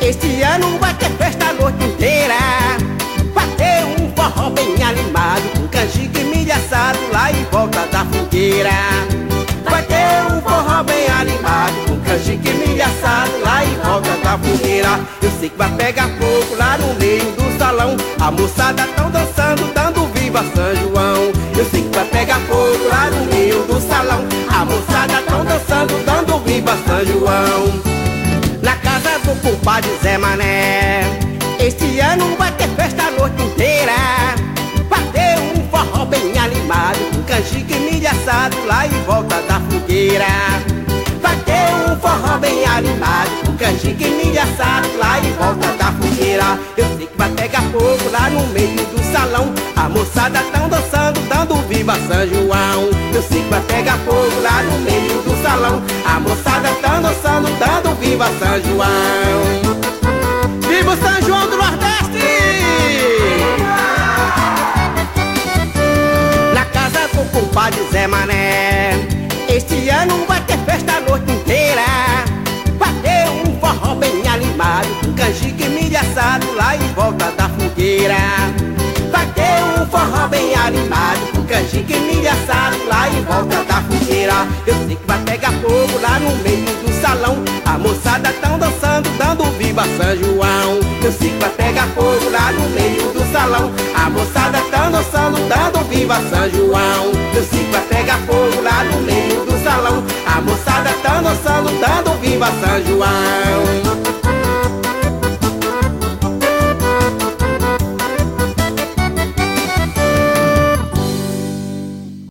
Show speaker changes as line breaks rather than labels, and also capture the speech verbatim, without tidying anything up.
Este ano vai ter festa a noite inteira. Vai ter um forró bem animado, com canjica e milho assado lá em volta da fogueira. Vai ter um forró bem animado, com canjica e milho assado lá em volta da fogueira. Eu sei que vai pegar fogo lá no meio do salão. A moçada tão dançando, dando viva São João. Eu sei que vai pegar fogo lá no meio do salão. A moçada tão dançando, dando viva São João. Na casa do compadre Zé Mané, este ano vai ter festa a noite inteira. Vai ter um forró bem animado, com canjica e milho assado lá em volta da fogueira. Vai ter um forró bem animado, com canjica e milho assado lá em volta da fogueira. Eu sei que vai pegar fogo lá no meio do salão. A moçada tão dançando, dando viva São João. Eu sei que vai pegar fogo lá no meio do salão. A moçada tão dançando, dando viva São João. Viva o São João do Nordeste! Na casa do compadre Zé Mané, este ano vai ter festa a noite inteira. Vai ter um forró bem animado, com canjica e milho assado lá em volta da fogueira. Vai ter um forró bem animado, com canjica e milho assado lá em volta da fogueira. Eu sei que vai pegar fogo lá no meio do salão. A moçada tão dançando, dando viva São João. Eu sei que vai pegar fogo lá no meio do salão. A moçada tão dançando, dando viva São João. Eu sei que vai pegar fogo lá no meio do salão. A moçada tão dançando, dando viva São João.